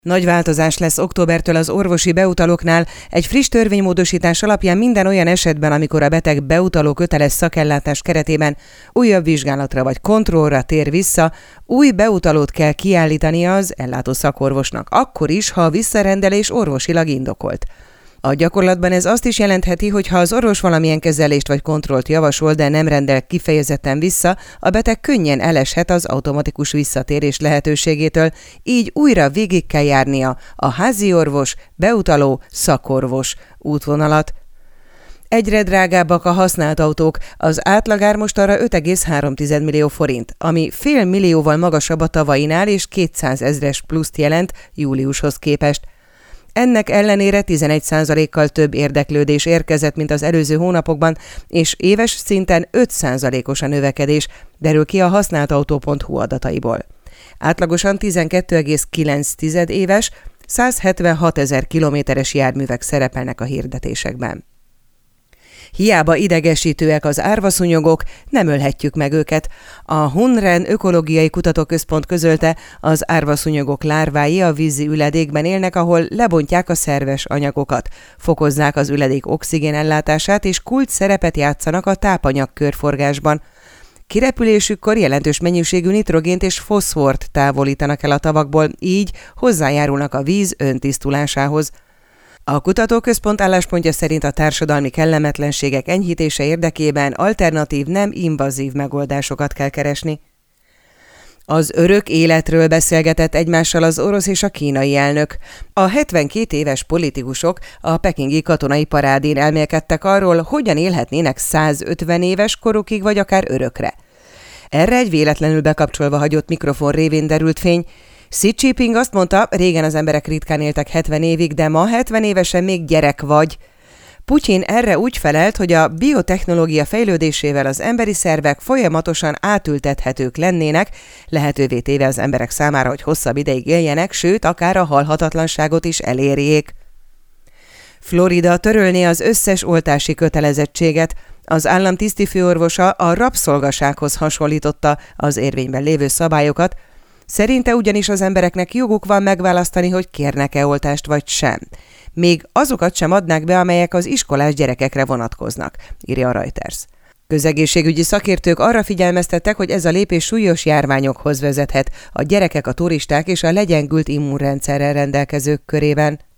Nagy változás lesz októbertől az orvosi beutalóknál. Egy friss törvénymódosítás alapján minden olyan esetben, amikor a beteg beutaló köteles szakellátás keretében újabb vizsgálatra vagy kontrollra tér vissza, új beutalót kell kiállítania az ellátó szakorvosnak, akkor is, ha a visszarendelés orvosilag indokolt. A gyakorlatban ez azt is jelentheti, hogy ha az orvos valamilyen kezelést vagy kontrollt javasol, de nem rendel kifejezetten vissza, a beteg könnyen eleshet az automatikus visszatérés lehetőségétől, így újra végig kell járnia a háziorvos, beutaló, szakorvos útvonalat. Egyre drágábbak a használt autók, az átlagár most arra 5,3 millió forint, ami fél millióval magasabb a tavainál és 200 000 pluszt jelent júliushoz képest. Ennek ellenére 11%-kal több érdeklődés érkezett, mint az előző hónapokban, és éves szinten 5%-os a növekedés, derül ki a használtautó.hu adataiból. Átlagosan 12,9 éves, 176 000 kilométeres járművek szerepelnek a hirdetésekben. Hiába idegesítőek az árvaszúnyogok, nem ölhetjük meg őket. A Hunren Ökológiai Kutatóközpont közölte, az árvaszúnyogok lárvái a vízi üledékben élnek, ahol lebontják a szerves anyagokat, fokozzák az üledék oxigénellátását és kulcs szerepet játszanak a tápanyag körforgásban. Kirepülésükkor jelentős mennyiségű nitrogént és foszfort távolítanak el a tavakból, így hozzájárulnak a víz öntisztulásához. A kutatóközpont álláspontja szerint a társadalmi kellemetlenségek enyhítése érdekében alternatív, nem invazív megoldásokat kell keresni. Az örök életről beszélgetett egymással az orosz és a kínai elnök. A 72 éves politikusok a pekingi katonai parádén elmélkedtek arról, hogyan élhetnének 150 éves korukig vagy akár örökre. Erre egy véletlenül bekapcsolva hagyott mikrofon révén derült fény. Xi Jinping azt mondta, régen az emberek ritkán éltek 70 évig, de ma 70 évesen még gyerek vagy. Putyin erre úgy felelt, hogy a biotechnológia fejlődésével az emberi szervek folyamatosan átültethetők lennének, lehetővé téve az emberek számára, hogy hosszabb ideig éljenek, sőt, akár a halhatatlanságot is elérjék. Florida törölné az összes oltási kötelezettséget. Az állam tisztifőorvosa a rabszolgasághoz hasonlította az érvényben lévő szabályokat. Szerinte ugyanis az embereknek joguk van megválasztani, hogy kérnek-e oltást vagy sem. Még azokat sem adnák be, amelyek az iskolás gyerekekre vonatkoznak, írja a Reuters. Közegészségügyi szakértők arra figyelmeztettek, hogy ez a lépés súlyos járványokhoz vezethet a gyerekek, a turisták és a legyengült immunrendszerrel rendelkezők körében.